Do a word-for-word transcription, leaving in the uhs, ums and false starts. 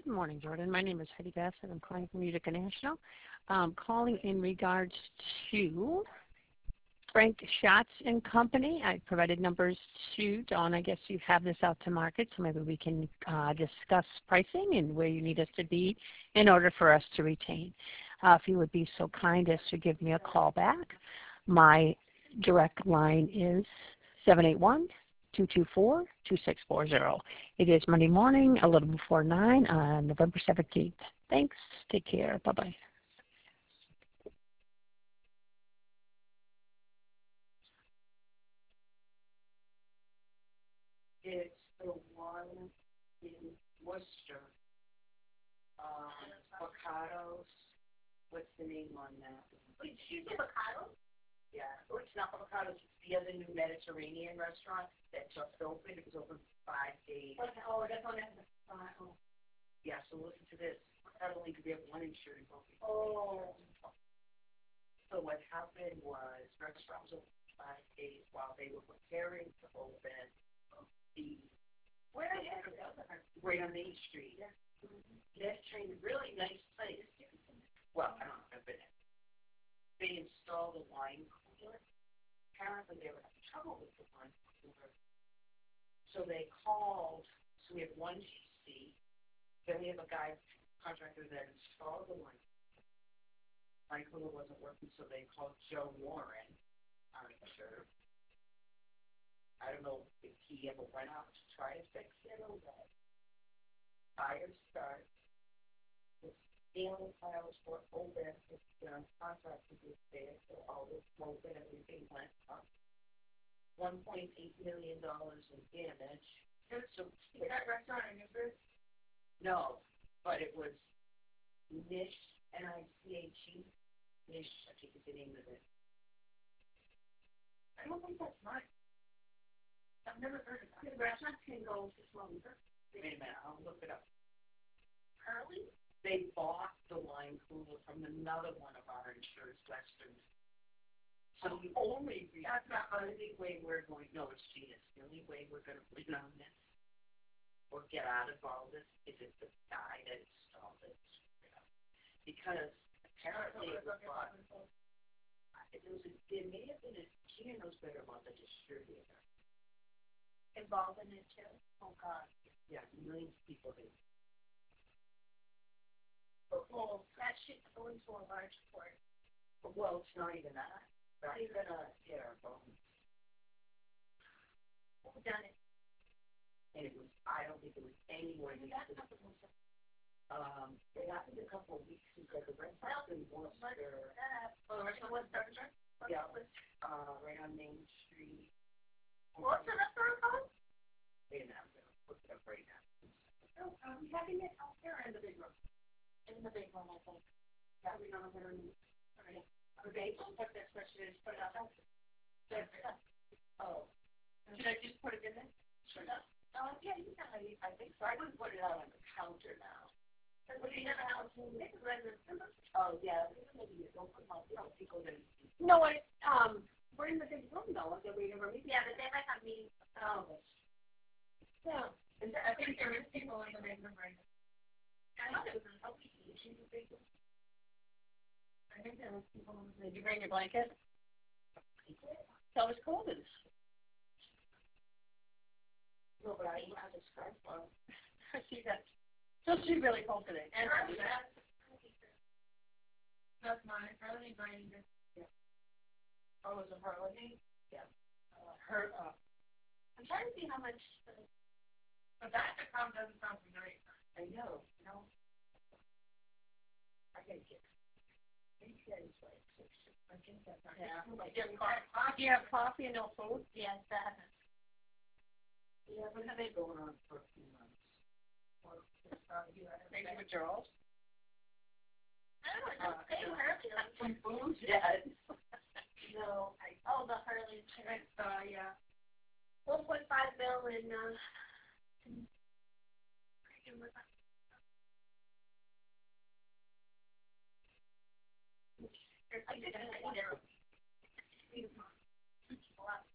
Good morning, Jordan. My name is Heidi Bassett. I'm calling from Utica National. Um, calling in regards to Frank Schatz and Company. I provided numbers to Dawn. I guess you have this out to market, so maybe we can uh, discuss pricing and where you need us to be in order for us to retain. Uh, if you would be so kind as to give me a call back. My direct line is seven eight one, two two four, two six four zero. It is Monday morning, a little before nine on November seventeenth. Thanks. Take care. Bye-bye. It's the one in Worcester. Um, avocados. What's the name on that? Wait, did you say avocado? Yeah. Oh, it's not avocados. It's the other new Mediterranean restaurant that just opened. It was open for five days. Okay. Oh, that's on that. Oh. Yeah, so listen to this. Not only do we have one insurance open. Oh. So what happened was restaurant was open for five days while they were preparing to open the Where is it? right on Main Street. Yeah. Mm-hmm. Mediterranean, really nice place. Well, I don't know if I've been in. They installed a wine cooler. Apparently they were having trouble with the wine cooler. So they called, so we have one G C, then we have a guy, contractor that installed the wine cooler. Wine cooler wasn't working, so they called Joe Warren, I'm sure. I don't know if he ever went out to try to fix it or what. Fire starts. The ceiling tiles were open. It's been contract to this day, so all this smoke and everything went up. one point eight million dollars in damage. So, is that restaurant in Newburgh? No, but it was Nish, N I C H E. Nish, I think is the name of it. I don't think that's right. I've never heard of that. The restaurant can go to longer. Wait a minute, I'll look it up. Curly? They bought the wine cooler from another one of our insureds, Western. So the only, that's not the only way we're going, no, it's Genius. The only way we're going to win on this or get out of all this is if the guy that installed it. Because apparently it was bought, it was a, it may have been a, Gina knows better about the distributor. Involved in it too? Oh, God. Yeah, millions of people do. Well, that should go into a large court. Well, it's not even that. Not even a bare bones. Who done it? And it was, I don't think it was anywhere near the, um, it happened a couple of weeks ago. The restaurant in Worcester. Oh, the restaurant was Worcester? Yeah, uh, right on Main Street. What's the restaurant called? Wait a minute, I'm going to look it up right now. Oh, are we having it out there or in the big room? In the big room, I think. Yeah, we know that. Alright. Okay, so put this question is put it out there. Oh. Should I just put it in there? Sure. Oh, yeah, you can. I think so. I wouldn't put it out on the counter now. But you never have to. Oh, yeah. Maybe you don't put them out. You don't think we're going to see. No, I, um, we're in the big room though. That we never meet. Yeah, but they might have meetings. Oh. Yeah. I think there is people in the big room right now. I thought it was an L P D. She's a big room. I think there was people in the. Did you bring your blanket? Tell us cold it is. No, but I have a scarf on. I see that. So she's really cold today. And that's, that's mine. Harley mine. Yeah. Oh, is it Harley? Yeah. Uh, her, uh, I'm trying to see how much. Uh, but that account doesn't sound familiar. I know. No. I gotta get. Maybe that is like six. I think that's not. Yeah. Like, do, you have do you have coffee and no food? Yes, that. Yeah, but have they going on for a few months? Or, uh, you know, maybe withdrawals? I don't know. Uh, They Harley. Some food, yes. No, I. Oh, the Harley insurance. Uh, yeah. One point five mil in. Uh, I did. I did.